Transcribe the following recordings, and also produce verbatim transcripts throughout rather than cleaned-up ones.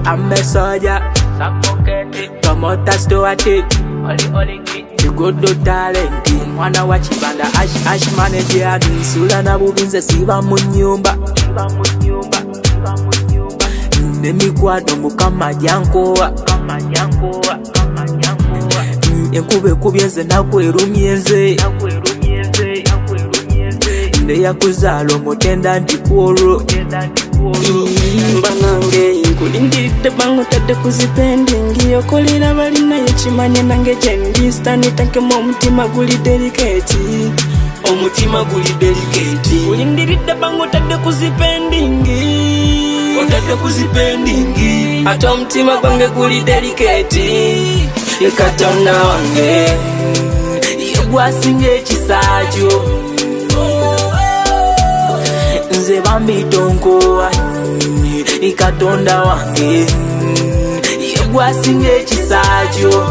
I'm a soldier. Promoter store it. You go do talent. Mwana wa chibanda ash ash manager. Sula na bubinze siba mu nyumba. Nemikwano mukama jankowa. Enkube kubyenze nakwerumyenze. Ndeya kuzalo mutenda ndiporo. Mbanange nkulindidde bango tadde kuzipendingi okolera balina yekimanye nange gyendi stanitankemu omutima guli delicate Omutima guli delicate kulindiridde bango tadde kuzipendingi otadde kuzipendingi ate omutima gwange guli delicate Katonda wange yegwasinga ekisaajo nze bambitonkowa Katonda wange yegwasinga ekisaajo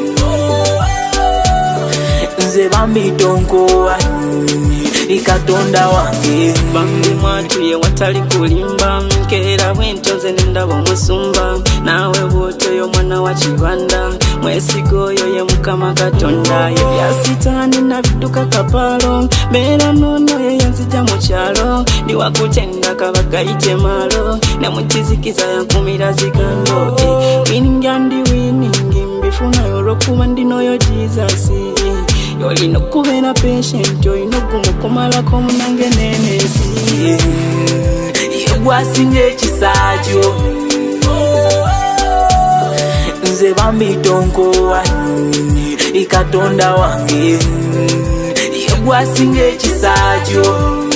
nze bambitonkowa Katonda wange bambi mwatuye watali kulimba nkera bwentoze nendaba omusumba nawe bwotoyo mwana wa kibanda mwesigo oyo ye mukama Katonda ebyasitaani nabidduka kapalo beera nono ye yanzija mu kyalo ndi wakutenda kabagayite malo ne mukizikiza yankumira zigando wininga ndi winingi mbifunayo olwokuba ndinoyo Jesus yolina okubeera patient olina ogumukumalako munange nenesi yegwasinga ekisaajo nze bambitonkowa Katonda wange yegwasinga ekisaajo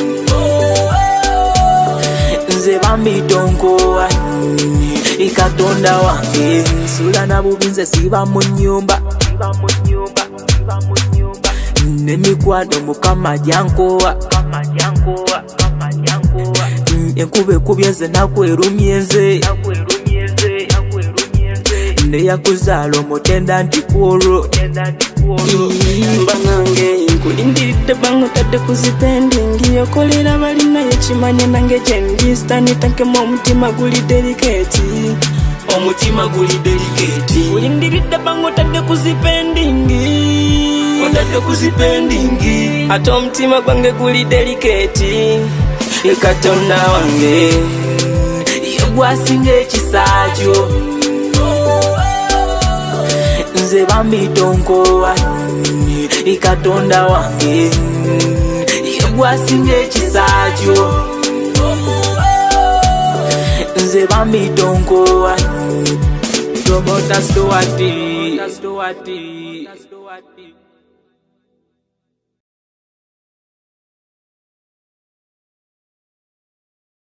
nze bambitonkowa Katonda wange nsula na bubinze siba mu nyumba Nemikwano mukama jankowa Enkube kubyenze nakwerumyenze Ndeya kuzalo omutenda ndiporo Mbanange nkulindiridde bango tadde kuzipendingi okolera balina yekimanye nange gyendi stanitankemu omutima guli delicate Omutima guli delicate kulindiridde bango tadde kuzipendingi otadde kuzipendingi ate omutima gwange guli delicate Katonda wange yegwasinga ekisaajo nze bambitonkowa Katonda wange yegwasinga ekisaajo nze bambitonkowa Promoter store it.